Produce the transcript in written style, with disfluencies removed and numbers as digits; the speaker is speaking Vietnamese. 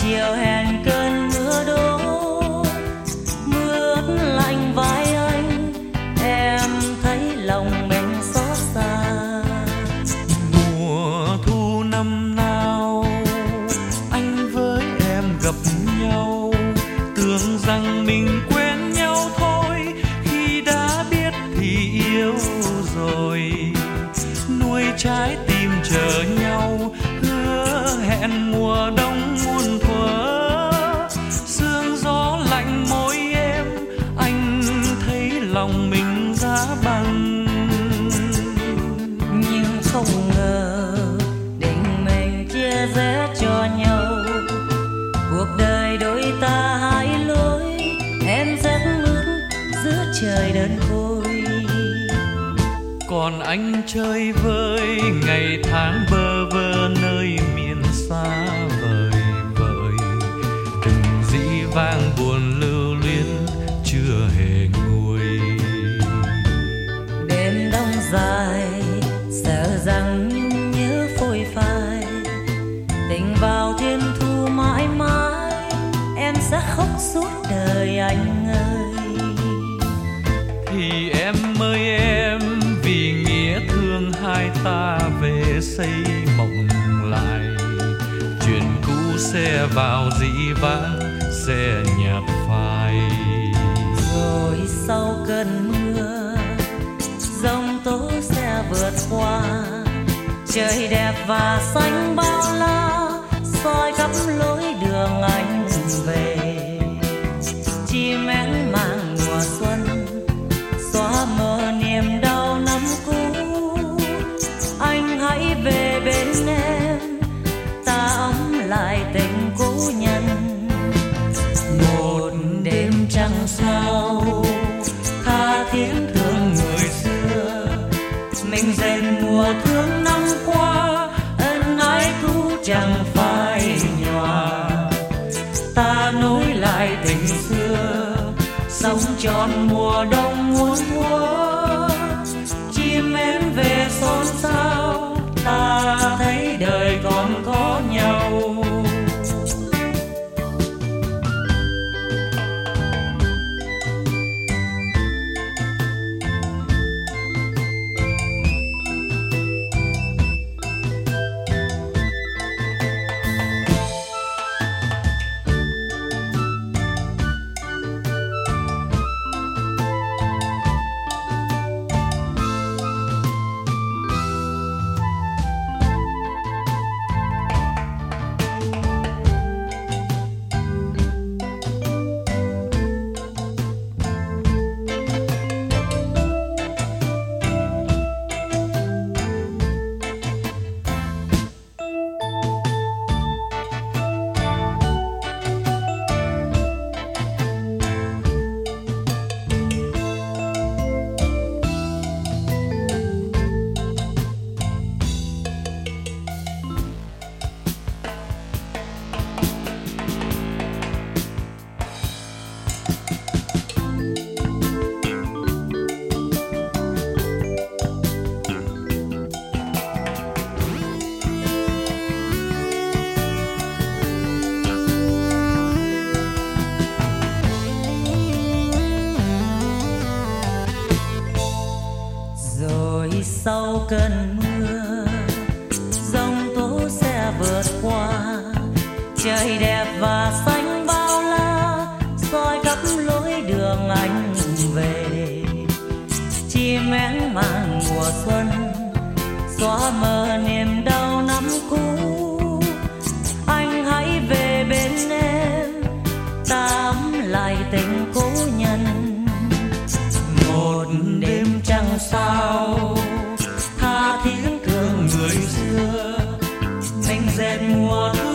chiều hẹn cơn mưa đổ, mưa ướt lạnh vai anh, em thấy lòng mình xót xa. Mùa thu năm nào anh với em gặp nhau, tưởng rằng mình quen nhau thôi, khi đã biết thì yêu rồi. Nuôi trái tim chờ nhau, hứa hẹn mùa đông muôn thuở. Sương gió lạnh môi em, anh thấy lòng mình giá băng. Nhưng không ngờ định mình chia rẽ cho nhau, cuộc đời đôi ta hai lối, em rét mướt giữa trời đơn côi. Còn anh chơi vơi ngày tháng bơ vơ nơi miền xa vời vợi, từng dĩ vang buồn lưu luyến chưa hề nguôi. Đêm đông dài sợ rằng nhung nhớ phôi phai, tình vào thiên thu mãi mãi, em sẽ khóc suốt đời anh ơi. Thì em ơi em, vì nghĩa thương hai ta về xây mộng lại, chuyện cũ sẽ vào dĩ vãng sẽ nhạt phai. Rồi sau cơn mưa giông tố sẽ vượt qua, trời đẹp và xanh bao la soi khắp lối đường anh về. Chim én mang mùa xuân xóa mờ niềm đau năm cũ, anh hãy về bên em ta ấm lại tình cũ nhân. Một đêm trăng sao tha thiết thương người xưa, mình dành mùa thương năm qua, ân ái cũ chẳng phai nhòa. Ta nối lại tình xưa, sống trọn mùa đông muôn thuở. Chim én về xôn xao, ta thấy đời còn có nhau. Sau cơn mưa giông tố sẽ vượt qua, trời đẹp và xanh bao la soi khắp lối đường anh về. Chim én mang mùa xuân xóa mờ niềm đau năm cũ, anh hãy về bên em ta ấm lại tình cố nhân. Một đêm trăng sao tha thiết thương người xưa, mình dệt mùa thu